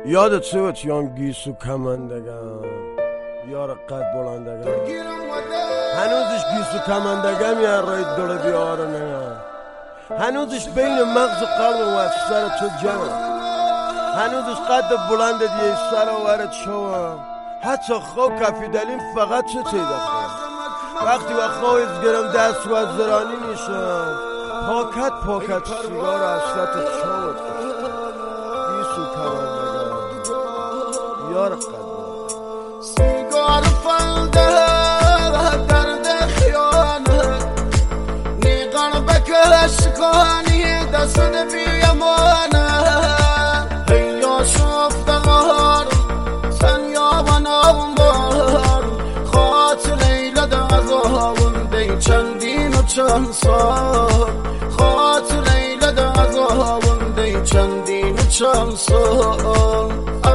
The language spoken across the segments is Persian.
یادت بود یان گیسو کمندگم یار قد بلندگم هنوزش گیسو کمندگم یا رای دل بیاره نه هنوزش بین مغز و قلب و سر تو جمع هنوزش قد بلند دیگه سر وارد شوم حتی خواه کفی دلیم فقط چه تیده خواهم وقتی و خواهیز گرم دست و زرانی میشم پاکت سیگار اصلت چود گیسو کمندگم یار قد سیگار فلده درد خیانه نیقر بکرش کنی دست بیمانه هیا شفت غار سن یا بنام بار خاط لیلد عذابون دی چندین و چند سال خاط لیلد عذابون دی چندین و چند سال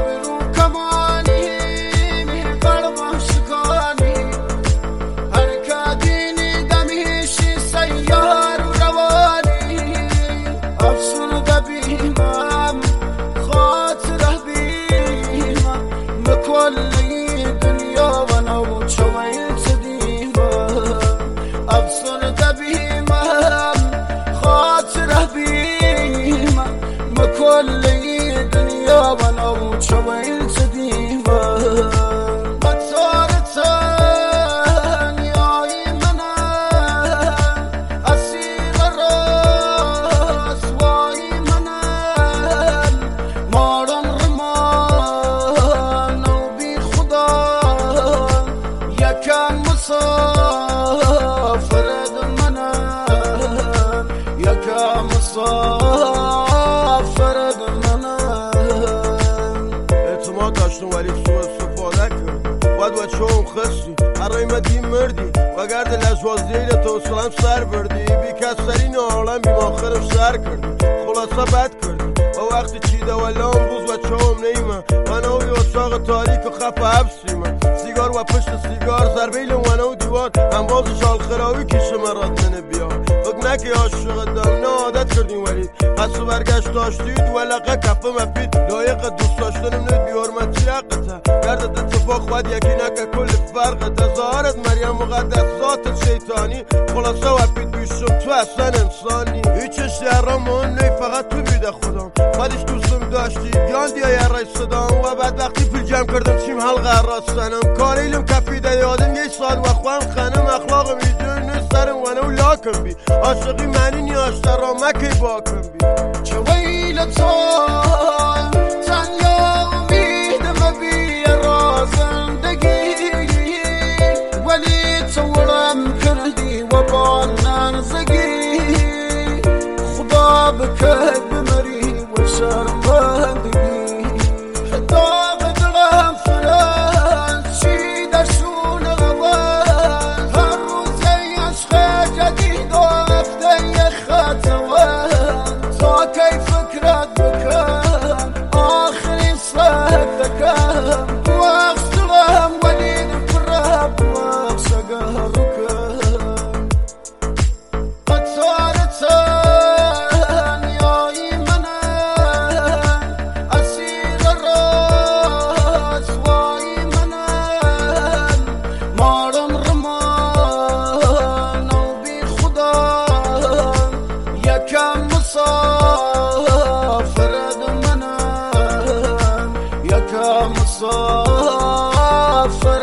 كل دنيا وانا وشويت ديما بتصارت يا يمنا اسير الراس وايمنا مارم رمان وبي خدا يا كان مسافر دمنا يا كان مسافر ولی سوء استفاده کرد باید و چون خستی حرایمتی مردی و گرد لجوازیه تو سلام سر بردی بی کسرین عالم بی ماخرم سر کردی خلاصه بد کردی و وقتی چیده و لام بوز و چون نیمه من اوی اتاق تاریک و خف حبسیمه سیگار و پشت سیگار زربیل و نو دیوار هم باز شال خراوی کشه مراد منه بیار فکر نکی عاشق دم نه عادت کردیم ولید قصد برگشت داشتید و لقه کفه مفید لایق دوست داشتنم نید بیارمتی حقته گردت اتفاق باید یکی نکه کل فرقته ظاهرت مریم مقدس ذات شیطانی خلاصه و پید بیشم تو اصلا انسانی هیچش درام اون نی فقط تو بیده خودم بعدش دوستم داشتی یان دیای رای صدام و بعد وقتی پول جمع کردم چیم حلقه راستنم کاریلم کفیده یادم یه سال و خوام خانم اخلاقم ایجون نسترم و نو لاکم بی عاشقی معنی نیاش در را مکی باکم بی چه ویل تو تنیا امید مبی را زندگی ولی تولم کردی و با نرزگی خدا بکه بمری و شرمندگی داغ دلم فرد شیده شون غوان هر روز عشق جدید و هفته خطوان تا کی فکرت بکن آخری صحتکم وقت دلم ولید فرب وقت شگه بکن قطارتن یای منن اسیر راز وای منن مارم رمان و بی خدا یکم مسافر دمنن یکم مسافر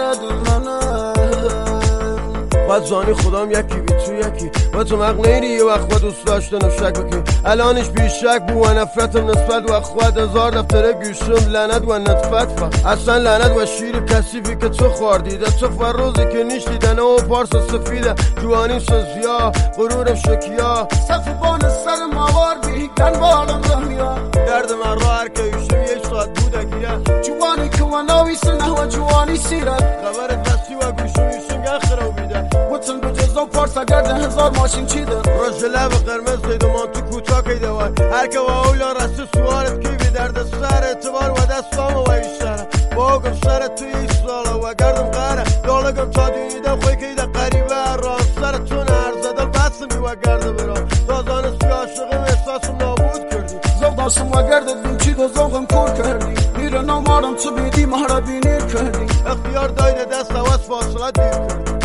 دمنن باید زانی خودم یکی بی تو یکی و تو مق نیری یه وقت با دوست داشتنم شک بکی الانش بی شک بو و نفرتم نسبت و خود هزار دفتره گوشم لعنت و نطفت اصلا لعنت و شیر کسیفی که تو خوردیده تو فروزی که نیشتیدنه و پارس سفیده جوانی سزیا غرورم شکیا صف بان سر موار بی کنوالم رمیا درد من را هر که ایشم یک ساعت بوده گیره جوانی که و ناوی سنه و جوانی سیرت خبرت بستی و گوشم ایشم گخرم بیده وطن بجزا و پارسا گرده هزار ماشین چیده رژ لب قرمز دیدمان تو کوتا که دوار هر که و اولا رسته سوارت کی بی درد سر اعتبار و دستام و ایشتره باگم سر توی ایستاله و گردم قره دالگم تا دیدم خوی که ایده قریبه را سر تو نهر زدم بسمی و گرده برا تازانستی عاشقم احساسم نابود کردی زو داشتم و گرده دون چید و زوغم کور کردی میرن دارم تو بیدی ما را بینیر کردی اختیار دایده دست و از فاصله دیر کردی